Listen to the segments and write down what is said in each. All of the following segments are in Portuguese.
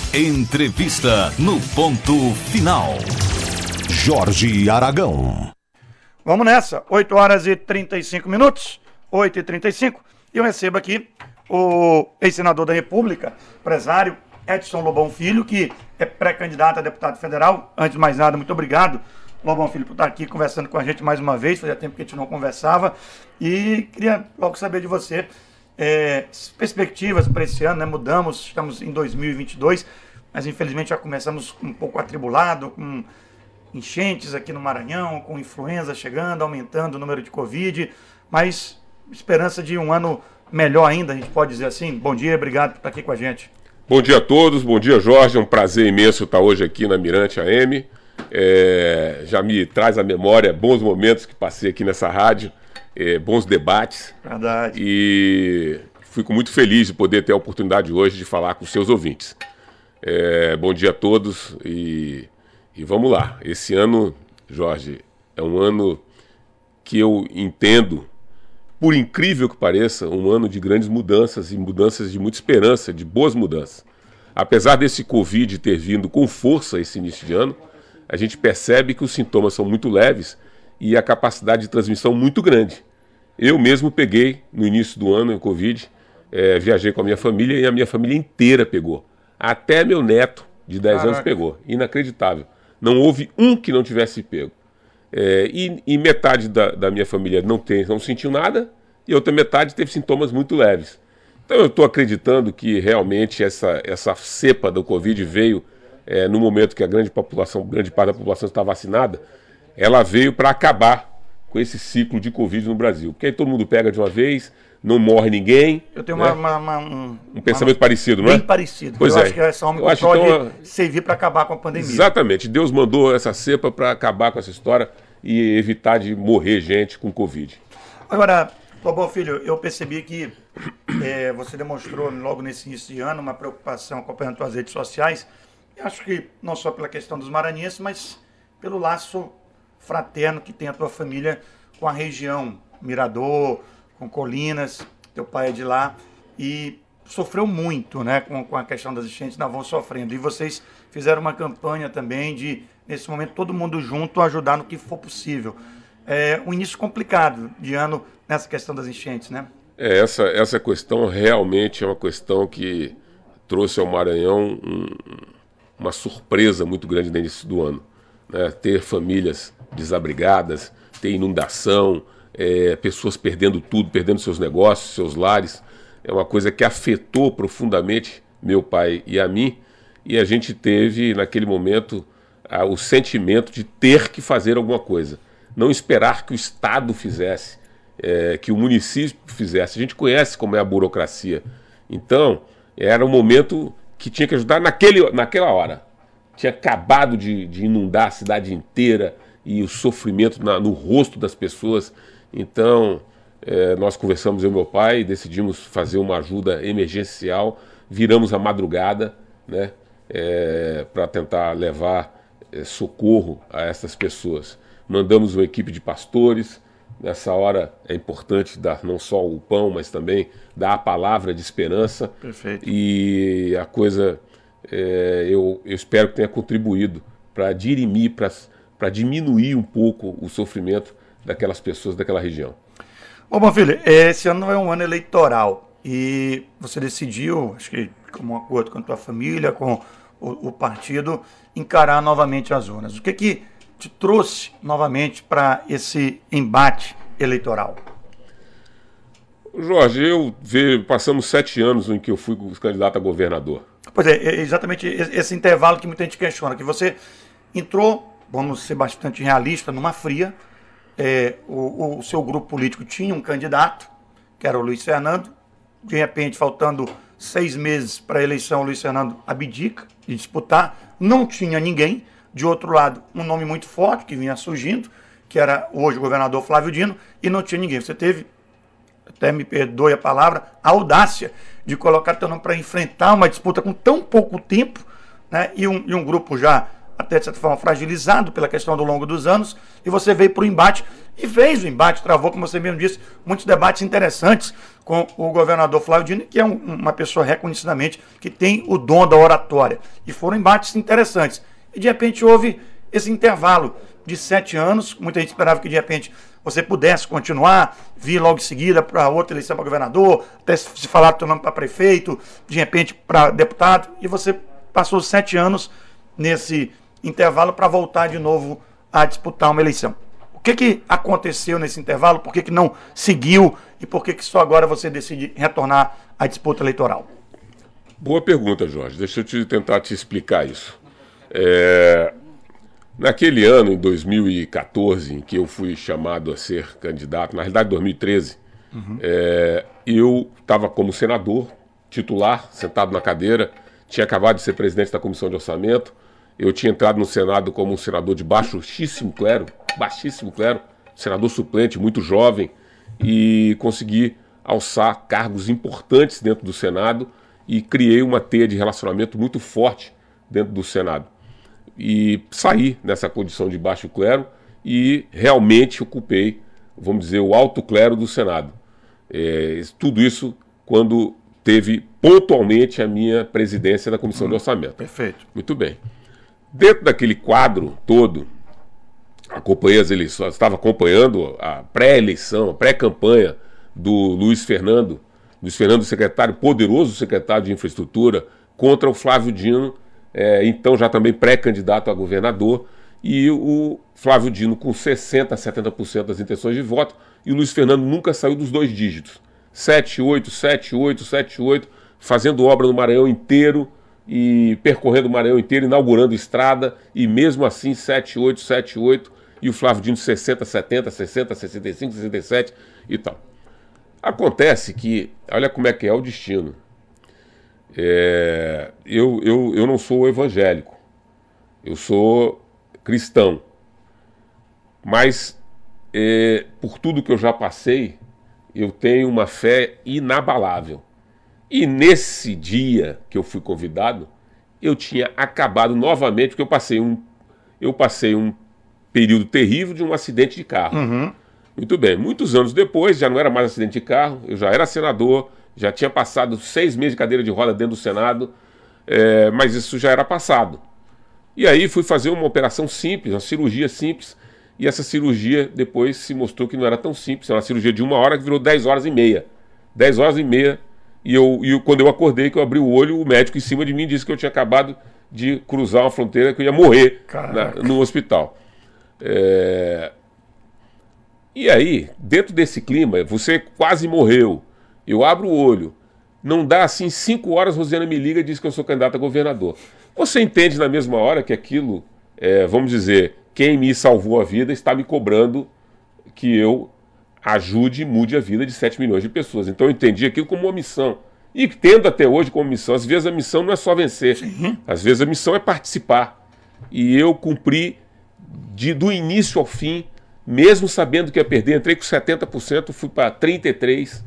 Entrevista no ponto final. Jorge Aragão. Vamos nessa, 8 horas e 35 minutos, 8h35, e eu recebo aqui o ex-senador da República, empresário Edson Lobão Filho, que é pré-candidato a deputado federal. Antes de mais nada, muito obrigado, Lobão Filho, por estar aqui conversando com a gente mais uma vez. Fazia tempo que a gente não conversava e queria logo saber de você perspectivas para esse ano, né? Mudamos, estamos em 2022, mas infelizmente já começamos um pouco atribulado, com enchentes aqui no Maranhão, com influenza chegando, aumentando o número de Covid, mas esperança de um ano melhor ainda, a gente pode dizer assim. Bom dia, obrigado por estar aqui com a gente. Bom dia a todos, bom dia Jorge, é um prazer imenso estar hoje aqui na Mirante AM. Já me traz à memória bons momentos que passei aqui nessa rádio, bons debates. Verdade. E fico muito feliz de poder ter a oportunidade hoje de falar com os seus ouvintes. Bom dia a todos e vamos lá. Esse ano, Jorge, é um ano que eu entendo, por incrível que pareça, um ano de grandes mudanças e mudanças de muita esperança, de boas mudanças. Apesar desse Covid ter vindo com força esse início de ano, a gente percebe que os sintomas são muito leves e a capacidade de transmissão muito grande. Eu mesmo peguei no início do ano o Covid, viajei com a minha família e a minha família inteira pegou. Até meu neto de 10 anos pegou. Inacreditável. Não houve um que não tivesse pego. E metade da minha família não sentiu nada e outra metade teve sintomas muito leves. Então eu estou acreditando que realmente essa cepa do Covid veio no momento que grande parte da população está vacinada. Ela veio para acabar com esse ciclo de Covid no Brasil. Porque aí todo mundo pega de uma vez, não morre ninguém. Eu tenho né? um pensamento parecido, não é? Bem parecido. Pois eu acho que essa Ômicron pode servir para acabar com a pandemia. Exatamente. Deus mandou essa cepa para acabar com essa história e evitar de morrer gente com Covid. Agora, Lobão Filho, eu percebi que você demonstrou logo nesse início de ano uma preocupação acompanhando as redes sociais. Eu acho que não só pela questão dos maranhenses, mas pelo laço fraterno que tem a tua família com a região, Mirador, com Colinas, teu pai é de lá, e sofreu muito, né, com a questão das enchentes, ainda vão sofrendo. E vocês fizeram uma campanha também de, nesse momento, todo mundo junto ajudar no que for possível. Um início complicado de ano nessa questão das enchentes, né? Essa questão realmente é uma questão que trouxe ao Maranhão uma surpresa muito grande no início do ano. Né? Ter famílias desabrigadas, ter inundação, pessoas perdendo tudo, perdendo seus negócios, seus lares. É uma coisa que afetou profundamente meu pai e a mim, e a gente teve, naquele momento, o sentimento de ter que fazer alguma coisa. Não esperar que o Estado fizesse, que o município fizesse. A gente conhece como é a burocracia. Então, era um momento que tinha que ajudar naquela hora. Tinha acabado de inundar a cidade inteira e o sofrimento no rosto das pessoas. Então, nós conversamos, eu e meu pai, e decidimos fazer uma ajuda emergencial. Viramos a madrugada, né, para tentar levar socorro a essas pessoas. Mandamos uma equipe de pastores. Nessa hora é importante dar não só o pão, mas também dar a palavra de esperança. Perfeito. E a coisa, eu espero que tenha contribuído para dirimir, para diminuir um pouco o sofrimento daquelas pessoas daquela região. Bom, filho, esse ano não é um ano eleitoral e você decidiu, acho que como um acordo com a tua família, com o partido, encarar novamente as urnas. O que te trouxe novamente para esse embate eleitoral? Jorge, passamos 7 anos em que eu fui candidato a governador. Pois é exatamente esse intervalo que muita gente questiona, que você entrou, vamos ser bastante realistas, numa fria. O seu grupo político tinha um candidato, que era o Luiz Fernando. De repente, faltando 6 meses para a eleição, o Luiz Fernando abdica de disputar. Não tinha ninguém. De outro lado, um nome muito forte que vinha surgindo, que era hoje o governador Flávio Dino, e não tinha ninguém. Você teve, até me perdoe a palavra, a audácia de colocar teu nome para enfrentar uma disputa com tão pouco tempo, né, e um grupo já até de certa forma fragilizado pela questão do longo dos anos, e você veio para o embate, e fez o embate, travou, como você mesmo disse, muitos debates interessantes com o governador Flávio Dino, que é uma pessoa reconhecidamente que tem o dom da oratória, e foram embates interessantes. E de repente houve esse intervalo de 7 anos, muita gente esperava que de repente você pudesse continuar, vir logo em seguida para outra eleição para governador, até se falar do teu nome para prefeito, de repente para deputado, e você passou 7 anos nesse intervalo para voltar de novo a disputar uma eleição. O que aconteceu nesse intervalo? Por que não seguiu? E por que só agora você decide retornar à disputa eleitoral? Boa pergunta, Jorge. Deixa eu tentar te explicar isso. Naquele ano, em 2014, em que eu fui chamado a ser candidato, na realidade 2013, eu estava como senador titular, sentado na cadeira, tinha acabado de ser presidente da Comissão de Orçamento, eu tinha entrado no Senado como um senador de baixíssimo clero, senador suplente, muito jovem, e consegui alçar cargos importantes dentro do Senado e criei uma teia de relacionamento muito forte dentro do Senado. E saí nessa condição de baixo clero e realmente ocupei, vamos dizer, o alto clero do Senado. Tudo isso quando teve pontualmente a minha presidência da Comissão de Orçamento. Perfeito. Muito bem. Dentro daquele quadro todo, acompanhei as eleições, estava acompanhando a pré-eleição, a pré-campanha do Luiz Fernando, secretário, poderoso secretário de Infraestrutura, contra o Flávio Dino, então já também pré-candidato a governador, e o Flávio Dino com 60%, 70% das intenções de voto, e o Luiz Fernando nunca saiu dos 2 dígitos. 7,8, 7,8, 7,8, fazendo obra no Maranhão inteiro, e percorrendo o Maranhão inteiro, inaugurando estrada, e mesmo assim 7,8, 7,8, e o Flávio Dino 60, 70, 60, 65, 67 e tal. Acontece que, olha como é que é o destino. Eu não sou evangélico, eu sou cristão, mas por tudo que eu já passei, eu tenho uma fé inabalável. E nesse dia que eu fui convidado, eu tinha acabado novamente, porque eu passei um período terrível de um acidente de carro. Muito bem, muitos anos depois, já não era mais acidente de carro, eu já era senador, já tinha passado 6 meses de cadeira de roda dentro do Senado, mas isso já era passado. E aí fui fazer uma operação simples, uma cirurgia simples, e essa cirurgia depois se mostrou que não era tão simples, era uma cirurgia de 1 hora que virou 10 horas e meia. 10 horas e meia, e quando eu acordei, que eu abri o olho, o médico em cima de mim disse que eu tinha acabado de cruzar uma fronteira, que eu ia morrer no hospital. E aí, dentro desse clima, você quase morreu, eu abro o olho, não dá assim 5 horas, Rosiana me liga e diz que eu sou candidato a governador. Você entende na mesma hora que aquilo, vamos dizer, quem me salvou a vida está me cobrando que eu ajude e mude a vida de 7 milhões de pessoas. Então eu entendi aquilo como uma missão. E tendo até hoje como missão. Às vezes a missão não é só vencer. Às vezes a missão é participar. E eu cumpri do início ao fim, mesmo sabendo que ia perder. Entrei com 70%, fui para 33%,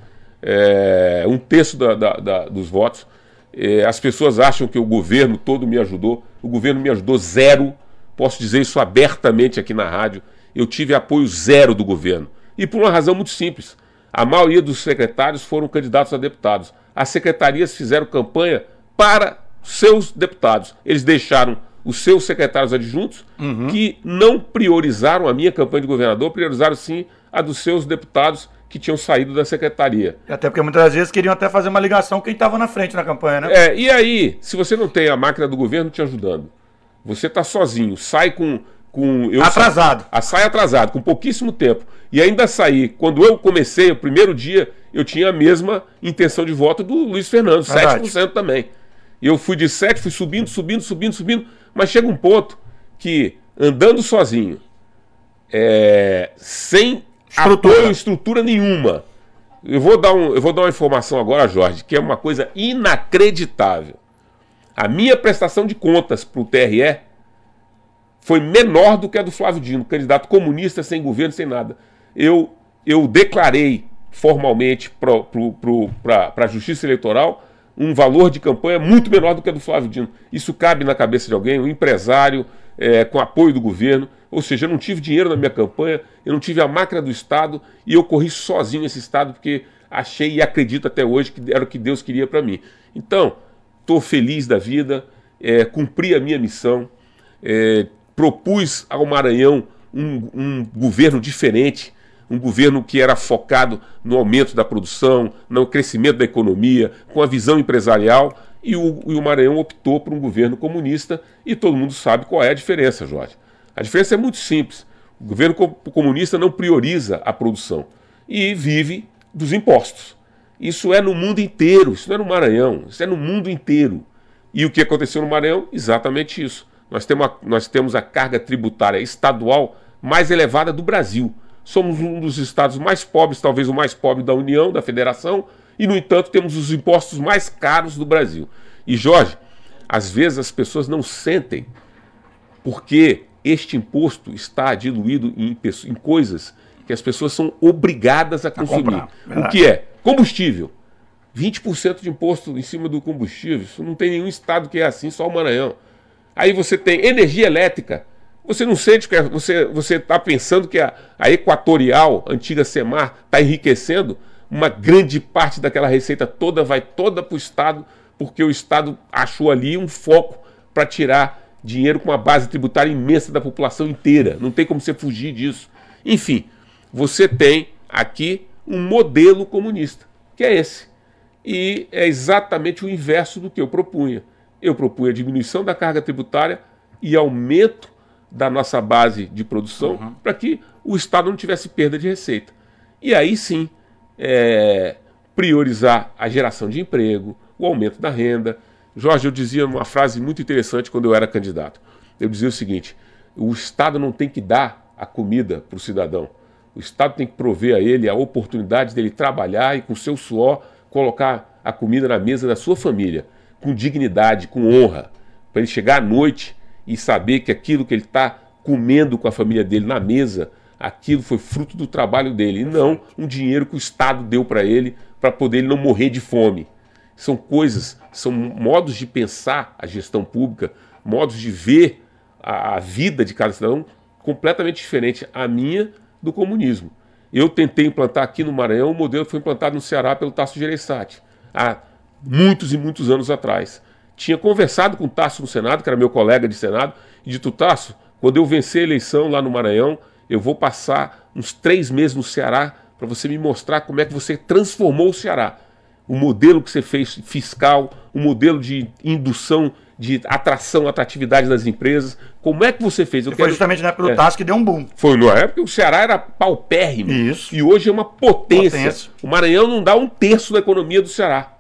1/3 dos votos. As pessoas acham que o governo todo me ajudou. O governo me ajudou 0. Posso dizer isso abertamente aqui na rádio. Eu tive apoio 0 do governo. E por uma razão muito simples. A maioria dos secretários foram candidatos a deputados. As secretarias fizeram campanha para seus deputados. Eles deixaram os seus secretários adjuntos, que não priorizaram a minha campanha de governador, priorizaram sim a dos seus deputados que tinham saído da secretaria. Até porque muitas vezes queriam até fazer uma ligação com quem estava na frente na campanha, né? E aí, se você não tem a máquina do governo te ajudando, você está sozinho, sai com atrasado. Sai atrasado, com pouquíssimo tempo. E ainda saí. Quando eu comecei, o primeiro dia, eu tinha a mesma intenção de voto do Luiz Fernando, 7% também. E eu fui de 7%, fui subindo, mas chega um ponto que, andando sozinho, sem apoio, estrutura nenhuma, eu vou dar uma informação agora, Jorge, que é uma coisa inacreditável. A minha prestação de contas para o TRE foi menor do que a do Flávio Dino, candidato comunista, sem governo, sem nada. Eu declarei formalmente para a Justiça Eleitoral um valor de campanha muito menor do que a do Flávio Dino. Isso cabe na cabeça de alguém, um empresário com apoio do governo. Ou seja, eu não tive dinheiro na minha campanha, eu não tive a máquina do Estado e eu corri sozinho esse Estado porque achei e acredito até hoje que era o que Deus queria para mim. Então, estou feliz da vida, cumpri a minha missão, propus ao Maranhão um governo diferente, um governo que era focado no aumento da produção, no crescimento da economia, com a visão empresarial, e o Maranhão optou por um governo comunista, e todo mundo sabe qual é a diferença, Jorge. A diferença é muito simples. O governo comunista não prioriza a produção e vive dos impostos. Isso é no mundo inteiro, isso não é no Maranhão, isso é no mundo inteiro. E o que aconteceu no Maranhão? Exatamente isso. Nós temos a carga tributária estadual mais elevada do Brasil. Somos um dos estados mais pobres, talvez o mais pobre da União, da Federação, e, no entanto, temos os impostos mais caros do Brasil. E, Jorge, às vezes as pessoas não sentem porque este imposto está diluído em coisas que as pessoas são obrigadas a consumir. O que é? Combustível. 20% de imposto em cima do combustível. Isso não tem nenhum estado que é assim, só o Maranhão. Aí você tem energia elétrica. Você não sente que você está pensando que a Equatorial, antiga Semar, está enriquecendo? Uma grande parte daquela receita toda vai toda para o Estado, porque o Estado achou ali um foco para tirar dinheiro com uma base tributária imensa da população inteira. Não tem como você fugir disso. Enfim, você tem aqui um modelo comunista, que é esse. E é exatamente o inverso do que eu propunha. Eu propunha a diminuição da carga tributária e aumento da nossa base de produção para que o Estado não tivesse perda de receita. E aí sim, priorizar a geração de emprego, o aumento da renda. Jorge, eu dizia uma frase muito interessante quando eu era candidato. Eu dizia o seguinte: o Estado não tem que dar a comida para o cidadão. O Estado tem que prover a ele a oportunidade dele trabalhar e, com seu suor, colocar a comida na mesa da sua família, com dignidade, com honra, para ele chegar à noite e saber que aquilo que ele está comendo com a família dele na mesa, aquilo foi fruto do trabalho dele, e não um dinheiro que o Estado deu para ele poder ele não morrer de fome. São coisas, são modos de pensar a gestão pública, modos de ver a vida de cada cidadão completamente diferente a minha do comunismo. Eu tentei implantar aqui no Maranhão um modelo que foi implantado no Ceará pelo Tasso Gereissati, há muitos e muitos anos atrás. Tinha conversado com o Tasso no Senado, que era meu colega de Senado, e dito: Tasso, quando eu vencer a eleição lá no Maranhão, eu vou passar uns 3 meses no Ceará para você me mostrar como é que você transformou o Ceará. O modelo que você fez fiscal, o modelo de indução, de atração, atratividade das empresas. Como é que você fez? Foi justamente na época do Tasso que deu um boom. Foi na época que o Ceará era paupérrimo. Isso. E hoje é uma potência. O Maranhão não dá 1/3 da economia do Ceará.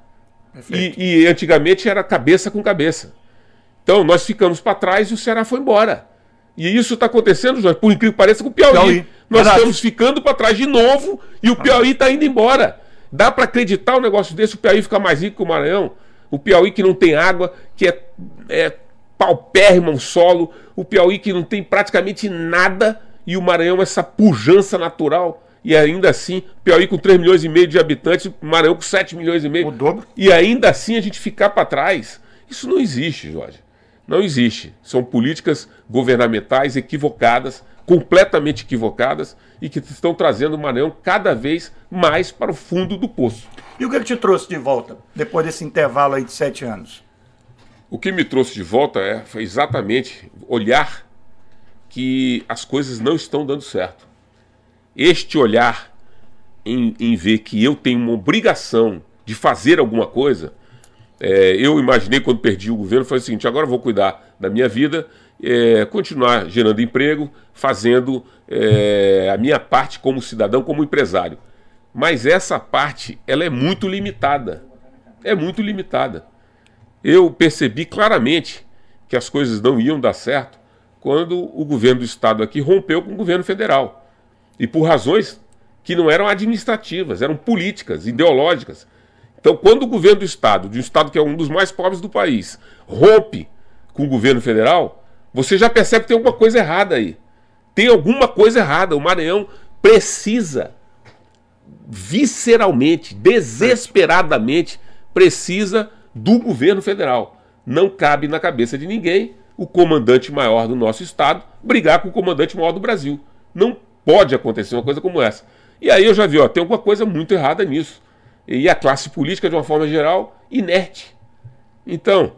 E antigamente era cabeça com cabeça. Então nós ficamos para trás e o Ceará foi embora. E isso está acontecendo, Jorge, por incrível que pareça, com o Piauí. Nós estamos ficando para trás de novo e o Piauí está indo embora. Dá para acreditar um negócio desse, o Piauí ficar mais rico que o Maranhão? O Piauí que não tem água, que é paupérrimo um solo, o Piauí que não tem praticamente nada, e o Maranhão essa pujança natural. E ainda assim, Piauí com 3,5 milhões de habitantes, o Maranhão com 7,5 milhões. O dobro. E ainda assim a gente ficar para trás. Isso não existe, Jorge. Não existe. São políticas governamentais equivocadas, completamente equivocadas, e que estão trazendo o Maranhão cada vez mais para o fundo do poço. E o que te trouxe de volta, depois desse intervalo aí de 7 anos? O que me trouxe de volta foi exatamente olhar que as coisas não estão dando certo. Este olhar em ver que eu tenho uma obrigação de fazer alguma coisa. Eu imaginei, quando perdi o governo, foi o seguinte: agora eu vou cuidar da minha vida, continuar gerando emprego, fazendo a minha parte como cidadão, como empresário. Mas essa parte, ela é muito limitada. É muito limitada. Eu percebi claramente que as coisas não iam dar certo quando o governo do Estado aqui rompeu com o governo federal. E por razões que não eram administrativas, eram políticas, ideológicas. Então, quando o governo do Estado, de um Estado que é um dos mais pobres do país, rompe com o governo federal, você já percebe que tem alguma coisa errada aí. Tem alguma coisa errada. O Maranhão precisa, visceralmente, desesperadamente, precisa do governo federal. Não cabe na cabeça de ninguém o comandante maior do nosso estado brigar com o comandante maior do Brasil. Não pode acontecer uma coisa como essa. E aí eu já vi, tem alguma coisa muito errada nisso. E a classe política, de uma forma geral, inerte. Então,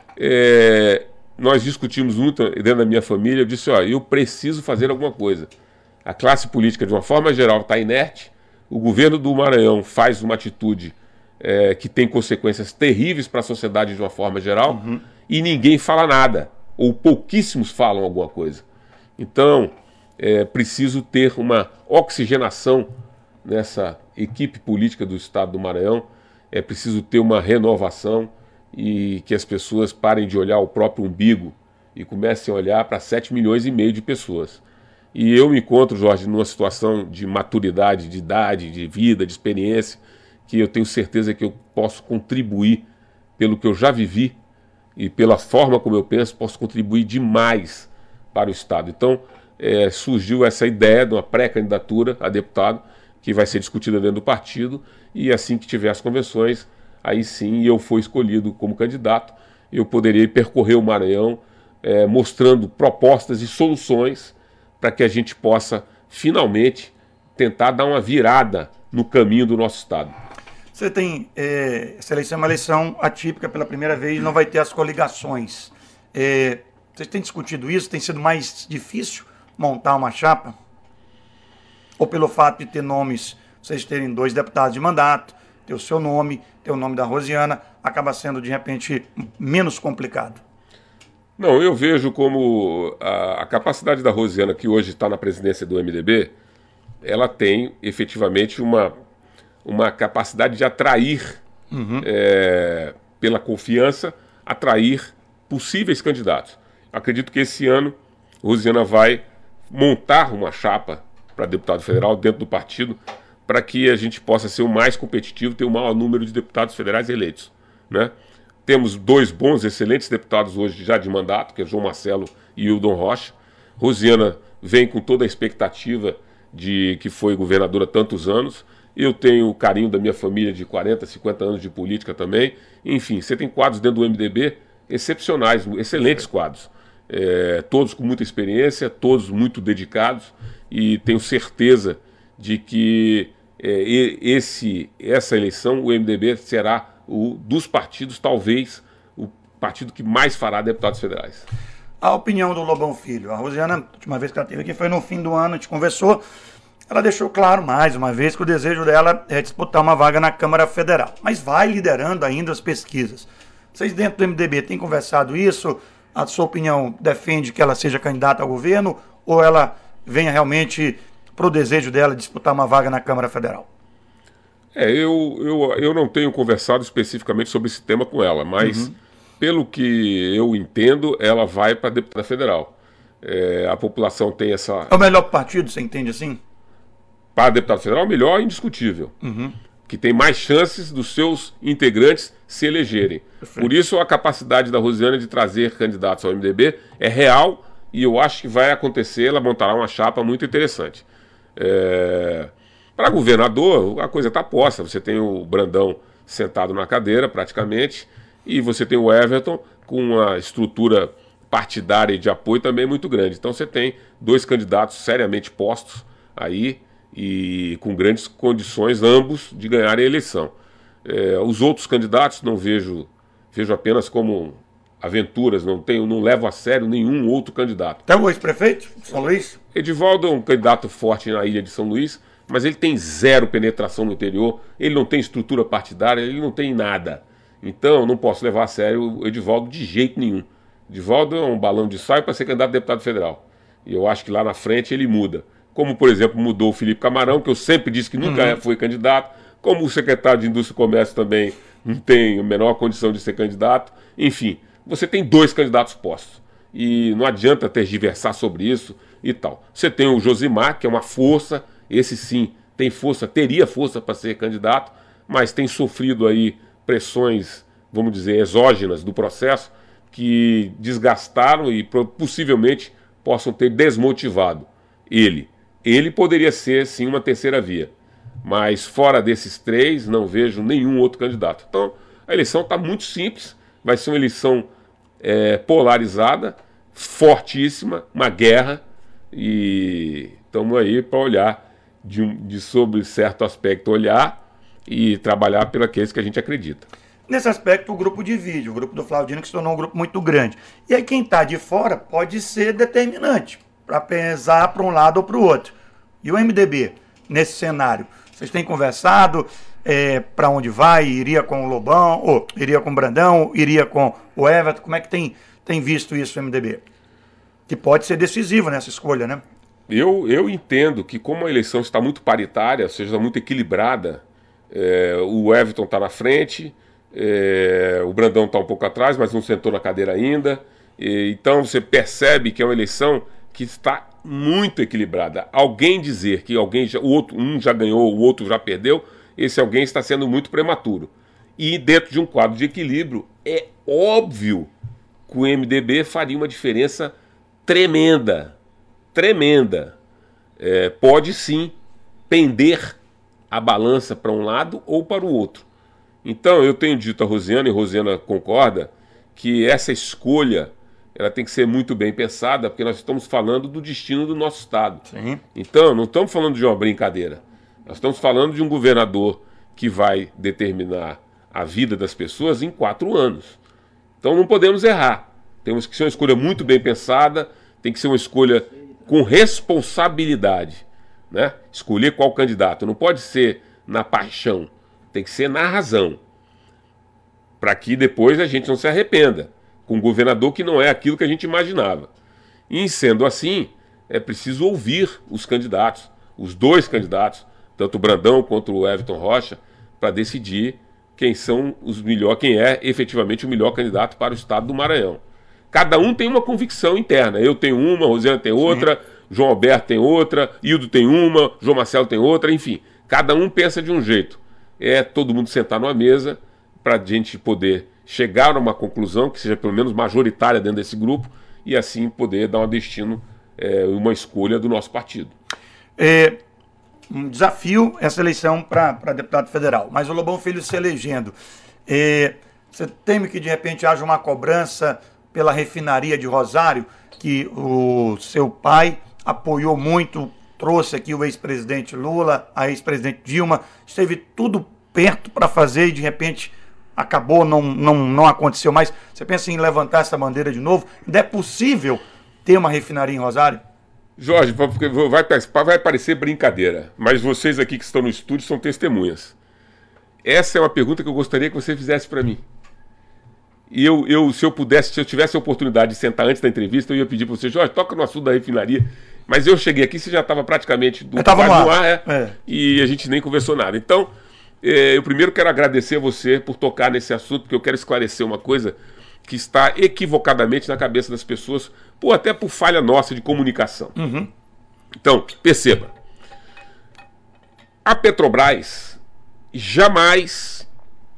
nós discutimos muito dentro da minha família, eu disse, eu preciso fazer alguma coisa. A classe política, de uma forma geral, está inerte. O governo do Maranhão faz uma atitude que tem consequências terríveis para a sociedade de uma forma geral, e ninguém fala nada, ou pouquíssimos falam alguma coisa. Então, preciso ter uma oxigenação nessa equipe política do estado do Maranhão, é preciso ter uma renovação e que as pessoas parem de olhar o próprio umbigo e comecem a olhar para 7,5 milhões de pessoas. E eu me encontro, Jorge, numa situação de maturidade, de idade, de vida, de experiência, que eu tenho certeza que eu posso contribuir pelo que eu já vivi e pela forma como eu penso, posso contribuir demais para o Estado. Então, surgiu essa ideia de uma pré-candidatura a deputado, que vai ser discutida dentro do partido, e assim que tiver as convenções, aí sim eu for escolhido como candidato, eu poderia percorrer o Maranhão mostrando propostas e soluções para que a gente possa finalmente tentar dar uma virada no caminho do nosso Estado. Você tem, essa eleição é uma eleição atípica, pela primeira vez não vai ter as coligações. Vocês têm discutido isso? Tem sido mais difícil montar uma chapa? Ou pelo fato de ter nomes, vocês terem 2 deputados de mandato, ter o seu nome, ter o nome da Rosiana, acaba sendo de repente menos complicado? Não, eu vejo como a capacidade da Rosiana, que hoje está na presidência do MDB, ela tem efetivamente uma capacidade de atrair, pela confiança, atrair possíveis candidatos. Acredito que esse ano Rosiana vai montar uma chapa para deputado federal dentro do partido, para que a gente possa ser o mais competitivo, ter o maior número de deputados federais eleitos, né? Temos 2 bons, excelentes deputados hoje já de mandato, que é João Marcelo e Hildon Rocha. Rosiana vem com toda a expectativa de que foi governadora há tantos anos. Eu tenho o carinho da minha família de 40, 50 anos de política também. Enfim, você tem quadros dentro do MDB excepcionais, excelentes quadros. Todos com muita experiência, todos muito dedicados, e tenho certeza de que essa eleição, o MDB será dos partidos, talvez, o partido que mais fará deputados federais. A opinião do Lobão Filho. A Rosiana, a última vez que ela esteve aqui foi no fim do ano, a gente conversou. Ela deixou claro, mais uma vez, que o desejo dela é disputar uma vaga na Câmara Federal. Mas vai liderando ainda as pesquisas. Vocês dentro do MDB têm conversado isso? A sua opinião defende que ela seja candidata ao governo? Ou ela venha realmente para o desejo dela disputar uma vaga na Câmara Federal? Eu não tenho conversado especificamente sobre esse tema com ela, mas pelo que eu entendo, ela vai para deputada federal. A população tem essa... É o melhor partido, você entende assim? Para deputado federal, o melhor, indiscutível. Que tem mais chances dos seus integrantes se elegerem. Perfeito. Por isso, a capacidade da Rosiana de trazer candidatos ao MDB é real, e eu acho que vai acontecer, ela montará uma chapa muito interessante. Para governador, a coisa está posta. Você tem o Brandão sentado na cadeira, praticamente, e você tem o Everton com uma estrutura partidária e de apoio também muito grande. Então você tem 2 candidatos seriamente postos aí e com grandes condições, ambos, de ganharem a eleição. Os outros candidatos não vejo apenas como aventuras, não levo a sério nenhum outro candidato. Até o ex-prefeito de São Luís? Edivaldo é um candidato forte na ilha de São Luís, mas ele tem 0 penetração no interior, ele não tem estrutura partidária, ele não tem nada. Então não posso levar a sério o Edivaldo de jeito nenhum. Edivaldo é um balão de saio para ser candidato a deputado federal. E eu acho que lá na frente ele muda. Como, por exemplo, mudou o Felipe Camarão, que eu sempre disse que nunca foi candidato. Como o secretário de Indústria e Comércio também não tem a menor condição de ser candidato. Enfim, você tem 2 candidatos postos. E não adianta tergiversar sobre isso e tal. Você tem o Josimar, que é uma força, esse sim tem força, teria força para ser candidato, mas tem sofrido aí pressões, vamos dizer, exógenas do processo, que desgastaram e possivelmente possam ter desmotivado ele. Ele poderia ser, sim, uma terceira via. Mas fora desses 3, não vejo nenhum outro candidato. Então, a eleição está muito simples, vai ser uma eleição polarizada, fortíssima, uma guerra, e estamos aí para olhar, sobre certo aspecto, olhar e trabalhar por aqueles que a gente acredita. Nesse aspecto, o grupo divide, o grupo do Flávio Dino que se tornou um grupo muito grande. E aí quem está de fora pode ser determinante para pesar para um lado ou para o outro. E o MDB, nesse cenário, vocês têm conversado para onde vai? Iria com o Lobão, ou iria com o Brandão, iria com o Everton? Como é que tem visto isso o MDB? Que pode ser decisivo nessa escolha, né? Eu entendo que como a eleição está muito paritária, ou seja, muito equilibrada, o Everton está na frente, o Brandão está um pouco atrás, mas não sentou na cadeira ainda. Então você percebe que é uma eleição que está muito equilibrada. Alguém dizer que um já ganhou, o outro já perdeu, esse alguém está sendo muito prematuro. E dentro de um quadro de equilíbrio, é óbvio que o MDB faria uma diferença tremenda. Tremenda. Pode sim pender a balança para um lado ou para o outro. Então eu tenho dito a Rosiana, e Rosiana concorda, que essa escolha ela tem que ser muito bem pensada, porque nós estamos falando do destino do nosso Estado. Sim. Então não estamos falando de uma brincadeira. Nós estamos falando de um governador que vai determinar a vida das pessoas em 4 anos. Então não podemos errar. Temos que ser uma escolha muito bem pensada, tem que ser uma escolha com responsabilidade, né? Escolher qual candidato. Não pode ser na paixão, tem que ser na razão. Para que depois a gente não se arrependa com um governador que não é aquilo que a gente imaginava. E sendo assim, é preciso ouvir os candidatos, os 2 candidatos, tanto o Brandão quanto o Everton Rocha, para decidir quem é efetivamente o melhor candidato para o estado do Maranhão. Cada um tem uma convicção interna. Eu tenho uma, Rosiana tem outra, João Alberto tem outra, Hildo tem uma, João Marcelo tem outra, enfim. Cada um pensa de um jeito. É todo mundo sentar numa mesa para a gente poder chegar a uma conclusão que seja pelo menos majoritária dentro desse grupo e assim poder dar um destino, uma escolha do nosso partido. Um desafio essa eleição para deputado federal, mas o Lobão Filho se elegendo. Você teme que de repente haja uma cobrança pela refinaria de Rosário, que o seu pai apoiou muito, trouxe aqui o ex-presidente Lula, a ex-presidente Dilma, esteve tudo perto para fazer e de repente acabou, não aconteceu mais. Você pensa em levantar essa bandeira de novo? Ainda é possível ter uma refinaria em Rosário? Jorge, vai parecer brincadeira, mas vocês aqui que estão no estúdio são testemunhas. Essa é uma pergunta que eu gostaria que você fizesse para mim. E se eu tivesse a oportunidade de sentar antes da entrevista, eu ia pedir para você, Jorge, toca no assunto da refinaria. Mas eu cheguei aqui, você já estava praticamente no ar, e a gente nem conversou nada. Então, eu primeiro quero agradecer a você por tocar nesse assunto, porque eu quero esclarecer uma coisa que está equivocadamente na cabeça das pessoas, até por falha nossa de comunicação. Uhum. Então, perceba, a Petrobras jamais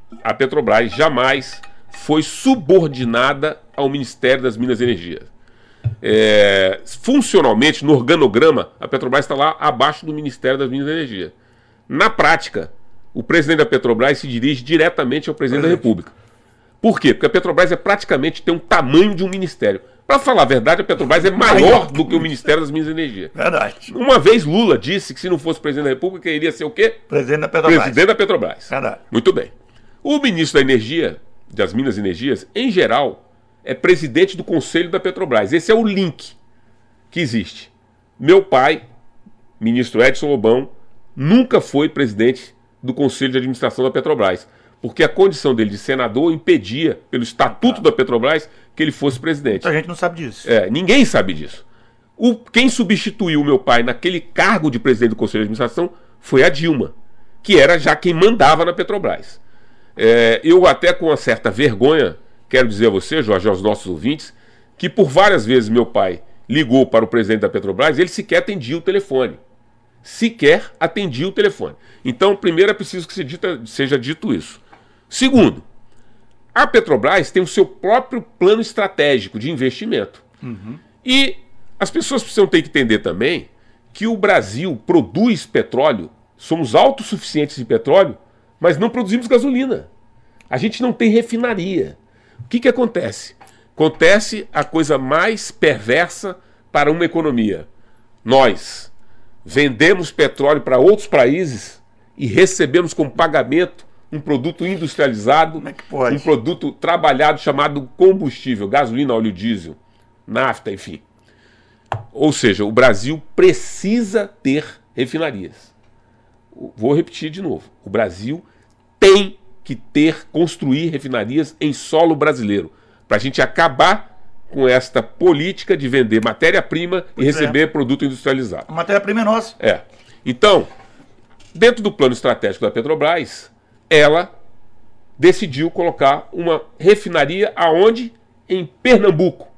foi subordinada ao Ministério das Minas e Energia. Funcionalmente, no organograma, a Petrobras está lá abaixo do Ministério das Minas e Energia. Na prática, o presidente da Petrobras se dirige diretamente ao presidente da República. Por quê? Porque a Petrobras praticamente tem um tamanho de um ministério. Para falar a verdade, a Petrobras é maior do que o Ministério das Minas e Energia. Verdade. Uma vez Lula disse que se não fosse presidente da República, iria ser o quê? Presidente da Petrobras. Presidente da Petrobras. Verdade. Muito bem. O ministro da Energia, das Minas e Energias, em geral, é presidente do Conselho da Petrobras. Esse é o link que existe. Meu pai, ministro Edson Lobão, nunca foi presidente do Conselho de Administração da Petrobras, porque a condição dele de senador impedia, pelo estatuto da Petrobras, que ele fosse presidente. A gente não sabe disso. Ninguém sabe disso. Quem substituiu o meu pai naquele cargo de presidente do Conselho de Administração foi a Dilma, que era já quem mandava na Petrobras. Eu até com uma certa vergonha, quero dizer a você, Jorge, aos nossos ouvintes, que por várias vezes meu pai ligou para o presidente da Petrobras, ele sequer atendia o telefone. Então, primeiro é preciso que seja dito isso. Segundo, a Petrobras tem o seu próprio plano estratégico de investimento. Uhum. E as pessoas precisam ter que entender também que o Brasil produz petróleo, somos autossuficientes de petróleo, mas não produzimos gasolina. A gente não tem refinaria. O que acontece? Acontece a coisa mais perversa para uma economia. Nós vendemos petróleo para outros países e recebemos como pagamento um produto industrializado, Como é que pode? um produto trabalhado chamado combustível, gasolina, óleo diesel, nafta, enfim. Ou seja, o Brasil precisa ter refinarias. Vou repetir de novo. O Brasil tem que construir refinarias em solo brasileiro, para a gente acabar com esta política de vender matéria-prima e receber produto industrializado. A matéria-prima é nossa. Então, dentro do plano estratégico da Petrobras, ela decidiu colocar uma refinaria aonde? Em Pernambuco.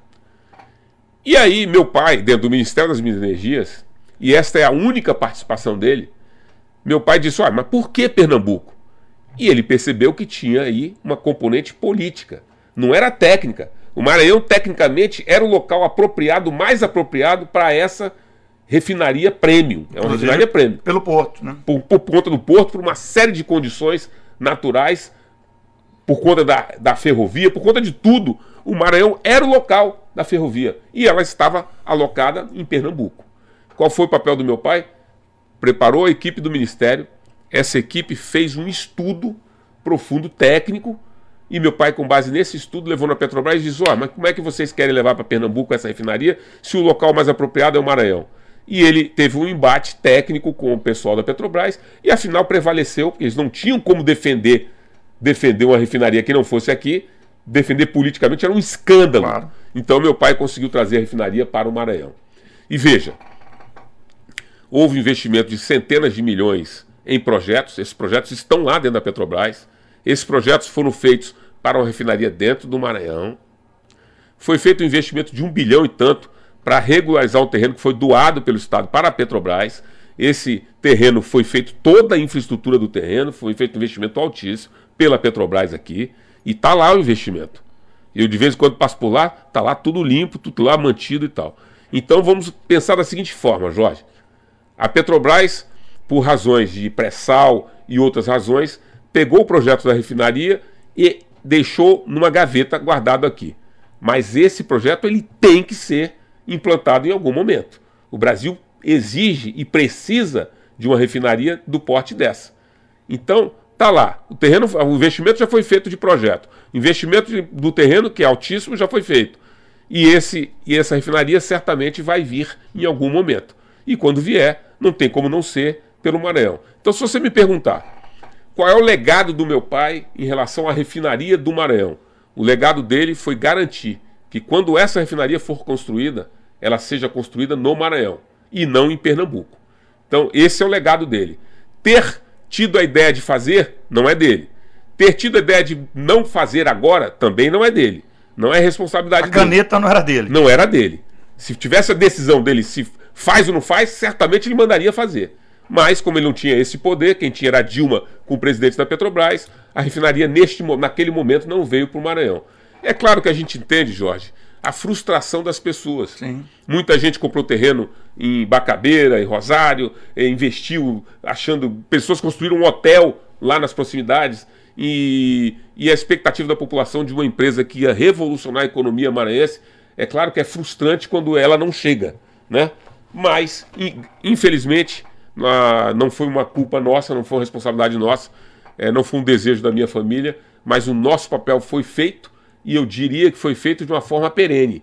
E aí, meu pai, dentro do Ministério das Minas e Energias, e esta é a única participação dele, meu pai disse, mas por que Pernambuco? E ele percebeu que tinha aí uma componente política, não era técnica. O Maranhão, tecnicamente, era o local apropriado, mais apropriado para essa refinaria premium. É uma refinaria premium. Pelo porto, né? Por conta do porto, por uma série de condições naturais, por conta da ferrovia, por conta de tudo. O Maranhão era o local da ferrovia e ela estava alocada em Pernambuco. Qual foi o papel do meu pai? Preparou a equipe do Ministério. Essa equipe fez um estudo profundo, técnico, e meu pai, com base nesse estudo, levou na Petrobras e disse, mas como é que vocês querem levar para Pernambuco essa refinaria se o local mais apropriado é o Maranhão? E ele teve um embate técnico com o pessoal da Petrobras e afinal prevaleceu, porque eles não tinham como defender uma refinaria que não fosse aqui, defender politicamente era um escândalo. Claro. Então meu pai conseguiu trazer a refinaria para o Maranhão. E veja, houve investimento de centenas de milhões em projetos, esses projetos estão lá dentro da Petrobras, esses projetos foram feitos para uma refinaria dentro do Maranhão, foi feito um investimento de 1 bilhão e tanto para regularizar um terreno que foi doado pelo Estado para a Petrobras. Esse terreno foi feito, toda a infraestrutura do terreno, foi feito um investimento altíssimo pela Petrobras aqui, e está lá o investimento. Eu de vez em quando passo por lá, está lá tudo limpo, tudo lá mantido e tal. Então vamos pensar da seguinte forma, Jorge. A Petrobras, por razões de pré-sal e outras razões, pegou o projeto da refinaria e deixou numa gaveta guardado aqui. Mas esse projeto ele tem que ser implantado em algum momento. O Brasil exige e precisa de uma refinaria do porte dessa. Então, tá lá. O investimento já foi feito de projeto. O investimento do terreno, que é altíssimo, já foi feito. E essa refinaria certamente vai vir em algum momento. E quando vier, não tem como não ser pelo Maranhão. Então, se você me perguntar qual é o legado do meu pai em relação à refinaria do Maranhão, o legado dele foi garantir que quando essa refinaria for construída, ela seja construída no Maranhão e não em Pernambuco. Então, esse é o legado dele. Ter tido a ideia de fazer, não é dele. Ter tido a ideia de não fazer agora, também não é dele. Não é responsabilidade dele. A caneta não era dele. Não era dele. Se tivesse a decisão dele se faz ou não faz, certamente ele mandaria fazer. Mas, como ele não tinha esse poder, quem tinha era a Dilma com o presidente da Petrobras, a refinaria naquele momento não veio para o Maranhão. É claro que a gente entende, Jorge, a frustração das pessoas. Sim. Muita gente comprou terreno em Bacabeira, em Rosário, investiu, pessoas construíram um hotel lá nas proximidades, e a expectativa da população de uma empresa que ia revolucionar a economia maranhense, é claro que é frustrante quando ela não chega, né? Mas, infelizmente, não foi uma culpa nossa, não foi uma responsabilidade nossa, não foi um desejo da minha família, mas o nosso papel foi feito, e eu diria que foi feito de uma forma perene.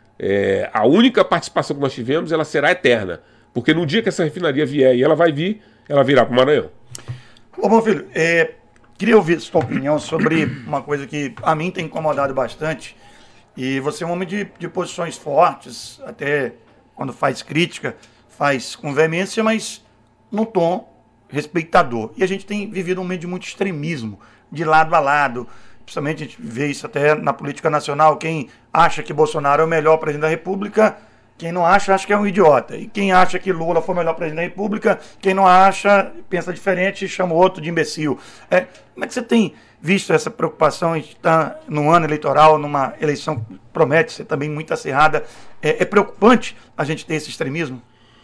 A única participação que nós tivemos, ela será eterna, porque no dia que essa refinaria vier, e ela vai vir, ela virá para o Maranhão. Ô, bom filho, queria ouvir sua opinião sobre uma coisa que a mim tem incomodado bastante, e você é um homem de posições fortes, até quando faz crítica, faz com veemência, mas num tom respeitador. E a gente tem vivido um momento de muito extremismo, de lado a lado. Principalmente a gente vê isso até na política nacional. Quem acha que Bolsonaro é o melhor presidente da República, quem não acha que é um idiota. E quem acha que Lula foi o melhor presidente da República, quem não acha, pensa diferente e chama o outro de imbecil. Como é que você tem visto essa preocupação? A gente está num ano eleitoral, numa eleição que promete ser também muito acirrada. É preocupante a gente ter esse extremismo?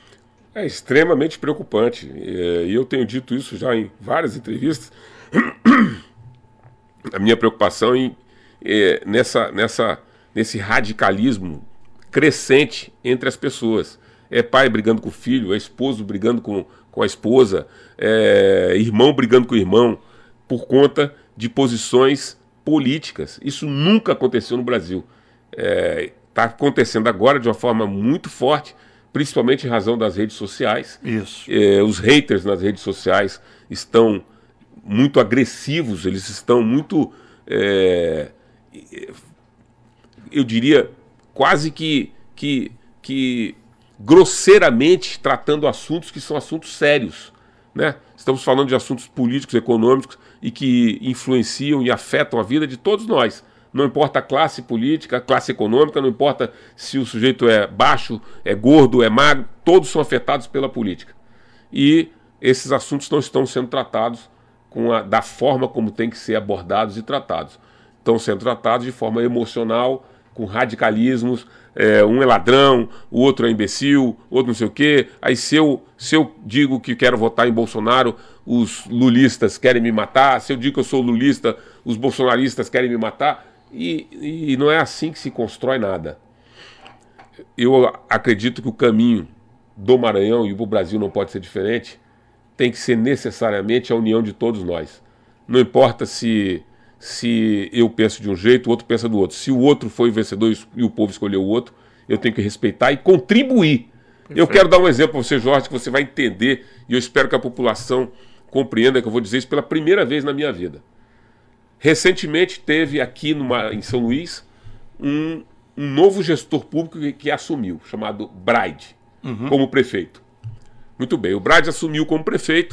É extremamente preocupante. E eu tenho dito isso já em várias entrevistas. A minha preocupação nessa nesse radicalismo crescente entre as pessoas. É pai brigando com o filho, é esposo brigando com a esposa, é irmão brigando com o irmão, por conta de posições políticas. Isso nunca aconteceu no Brasil. Está acontecendo agora de uma forma muito forte, principalmente em razão das redes sociais. Isso. Os haters nas redes sociais estão muito agressivos, eles estão muito, eu diria, quase que grosseiramente tratando assuntos que são assuntos sérios, né? Estamos falando de assuntos políticos, econômicos e que influenciam e afetam a vida de todos nós. Não importa a classe política, a classe econômica, não importa se o sujeito é baixo, é gordo, é magro, todos são afetados pela política. E esses assuntos não estão sendo tratados da forma como tem que ser abordados e tratados. Estão sendo tratados de forma emocional, com radicalismos, um é ladrão, o outro é imbecil, outro não sei o quê. Aí se eu digo que quero votar em Bolsonaro, os lulistas querem me matar. Se eu digo que eu sou lulista, os bolsonaristas querem me matar. E não é assim que se constrói nada. Eu acredito que o caminho do Maranhão e do Brasil não pode ser diferente. Tem que ser necessariamente a união de todos nós. Não importa se eu penso de um jeito, o outro pensa do outro. Se o outro foi o vencedor e o povo escolheu o outro, eu tenho que respeitar e contribuir. Perfeito. Eu quero dar um exemplo para você, Jorge, que você vai entender, e eu espero que a população compreenda que eu vou dizer isso pela primeira vez na minha vida. Recentemente teve aqui em São Luís um novo gestor público que assumiu, chamado Braide, como prefeito. Muito bem, o Braide assumiu como prefeito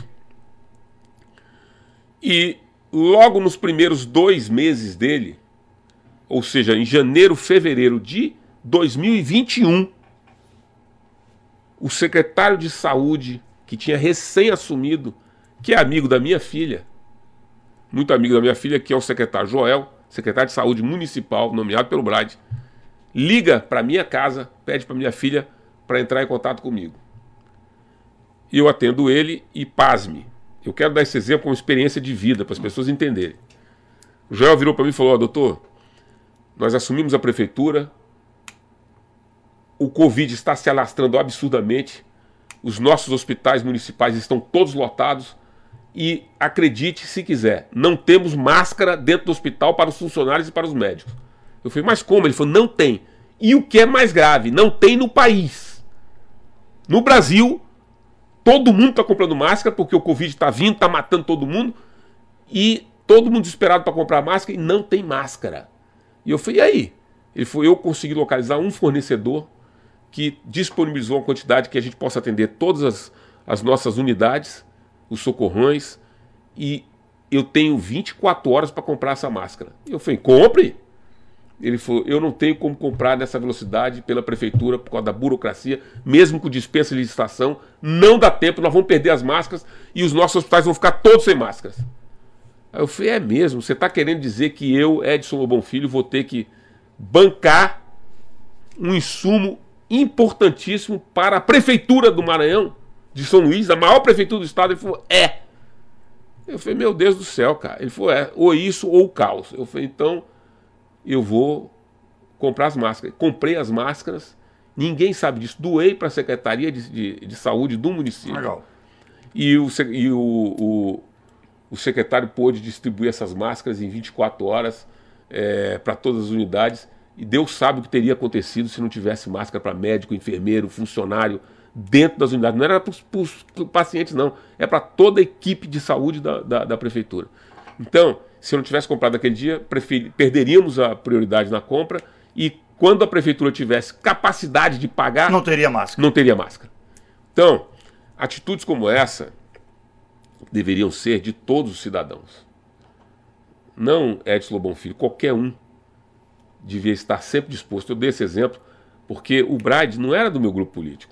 e logo nos primeiros 2 meses dele, ou seja, em janeiro, fevereiro de 2021, o secretário de saúde, que tinha recém-assumido, que é amigo da minha filha, muito amigo da minha filha, que é o secretário Joel, secretário de saúde municipal, nomeado pelo Braide, liga para minha casa, pede para minha filha para entrar em contato comigo. E eu atendo ele e, pasme, eu quero dar esse exemplo como experiência de vida, para as pessoas entenderem. O Joel virou para mim e falou: doutor, nós assumimos a prefeitura, o Covid está se alastrando absurdamente, os nossos hospitais municipais estão todos lotados e, acredite se quiser, não temos máscara dentro do hospital para os funcionários e para os médicos. Eu falei: mas como? Ele falou: não tem. E o que é mais grave, não tem no país. No Brasil, todo mundo está comprando máscara porque o Covid está vindo, está matando todo mundo, e todo mundo desesperado para comprar máscara e não tem máscara. E eu falei: e aí? Ele falou: eu consegui localizar um fornecedor que disponibilizou uma quantidade que a gente possa atender todas as nossas unidades, os socorrões, e eu tenho 24 horas para comprar essa máscara. Eu falei: compre! Ele falou: eu não tenho como comprar nessa velocidade pela prefeitura por causa da burocracia, mesmo com dispensa de licitação, não dá tempo, nós vamos perder as máscaras e os nossos hospitais vão ficar todos sem máscaras. Aí eu falei: é mesmo? Você está querendo dizer que eu, Edson Lobão Filho, vou ter que bancar um insumo importantíssimo para a prefeitura do Maranhão, de São Luís, a maior prefeitura do estado? Ele falou: é. Eu falei: meu Deus do céu, cara. Ele falou: é, ou isso ou o caos. Eu falei: então eu vou comprar as máscaras. Comprei as máscaras, ninguém sabe disso, doei para a Secretaria de Saúde do município. Legal. E o secretário pôde distribuir essas máscaras em 24 horas para todas as unidades, e Deus sabe o que teria acontecido se não tivesse máscara para médico, enfermeiro, funcionário dentro das unidades. Não era para os pacientes, não, é para toda a equipe de saúde da prefeitura. Então, se eu não tivesse comprado naquele dia, perderíamos a prioridade na compra, e quando a prefeitura tivesse capacidade de pagar, não teria máscara. Não teria máscara. Então, atitudes como essa deveriam ser de todos os cidadãos. Não Edson Lobão Filho, qualquer um devia estar sempre disposto. Eu dei esse exemplo porque o Braide não era do meu grupo político.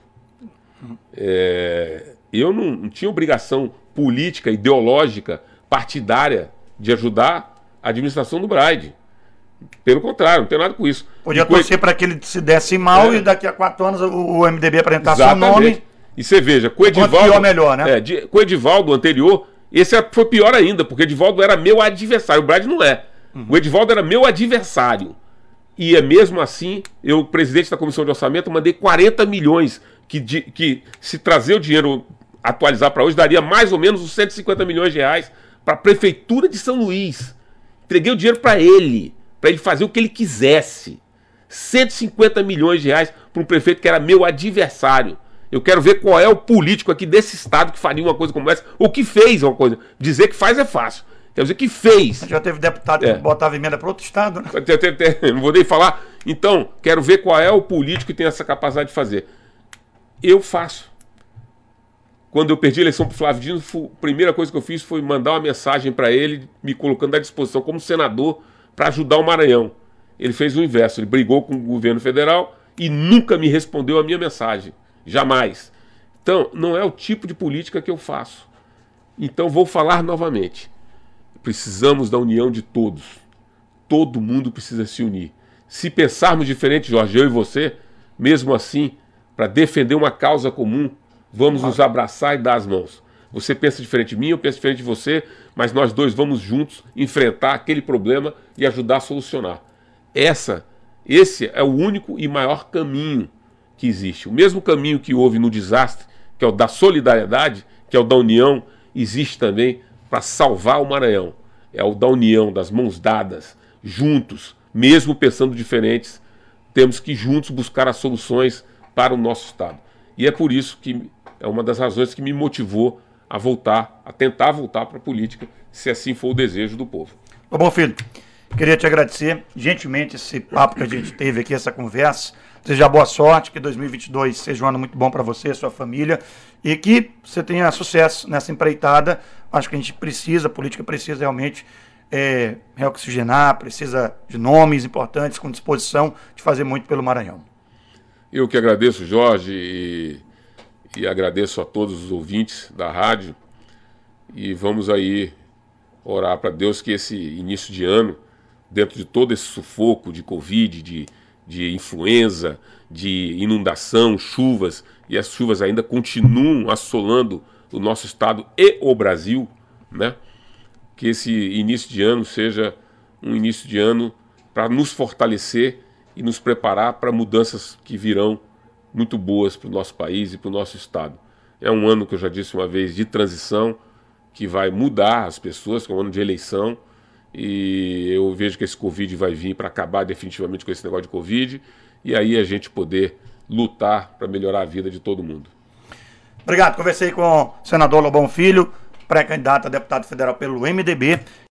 Eu não tinha obrigação política, ideológica, partidária de ajudar a administração do Braide. Pelo contrário, não tem nada com isso. Podia torcer para que ele se desse mal e daqui a 4 anos o MDB apresentar seu nome. E você veja, com o Edivaldo... pior, melhor, né? Com o Edivaldo anterior, esse foi pior ainda, porque o Edivaldo era meu adversário. O Braide não é. O Edivaldo era meu adversário. E é mesmo assim, eu, presidente da Comissão de Orçamento, mandei 40 milhões, que se trazer o dinheiro, atualizar para hoje, daria mais ou menos uns 150 milhões de reais para a Prefeitura de São Luís. Entreguei o dinheiro para ele fazer o que ele quisesse. 150 milhões de reais para um prefeito que era meu adversário. Eu quero ver qual é o político aqui desse estado que faria uma coisa como essa, ou que fez uma coisa. Dizer que faz é fácil. Quer dizer que fez. Já teve deputado que botava emenda para outro estado, né? Não vou nem falar. Então, quero ver qual é o político que tem essa capacidade de fazer. Eu faço. Quando eu perdi a eleição para o Flávio Dino, a primeira coisa que eu fiz foi mandar uma mensagem para ele, me colocando à disposição como senador para ajudar o Maranhão. Ele fez o inverso, ele brigou com o governo federal e nunca me respondeu a minha mensagem. Jamais. Então, não é o tipo de política que eu faço. Então, vou falar novamente. Precisamos da união de todos. Todo mundo precisa se unir. Se pensarmos diferente, Jorge, eu e você, mesmo assim, para defender uma causa comum, vamos nos abraçar e dar as mãos. Você pensa diferente de mim, eu penso diferente de você, mas nós dois vamos juntos enfrentar aquele problema e ajudar a solucionar. Esse é o único e maior caminho que existe. O mesmo caminho que houve no desastre, que é o da solidariedade, que é o da união, existe também para salvar o Maranhão. É o da união, das mãos dadas, juntos, mesmo pensando diferentes, temos que juntos buscar as soluções para o nosso estado. E é por isso que é uma das razões que me motivou a voltar, a tentar voltar para a política, se assim for o desejo do povo. Bom, filho, queria te agradecer gentilmente esse papo que a gente teve aqui, essa conversa. Desejar boa sorte, que 2022 seja um ano muito bom para você, sua família, e que você tenha sucesso nessa empreitada. Acho que a gente precisa, a política precisa realmente reoxigenar, precisa de nomes importantes com disposição de fazer muito pelo Maranhão. Eu que agradeço, Jorge, e agradeço a todos os ouvintes da rádio, e vamos aí orar para Deus que esse início de ano, dentro de todo esse sufoco de Covid, de influenza, de inundação, chuvas, e as chuvas ainda continuam assolando o nosso estado e o Brasil, né? Que esse início de ano seja um início de ano para nos fortalecer e nos preparar para mudanças que virão muito boas para o nosso país e para o nosso estado. É um ano, que eu já disse uma vez, de transição, que vai mudar as pessoas, que é um ano de eleição, e eu vejo que esse Covid vai vir para acabar definitivamente com esse negócio de Covid, e aí a gente poder lutar para melhorar a vida de todo mundo. Obrigado. Conversei com o senador Lobão Filho, pré-candidato a deputado federal pelo MDB.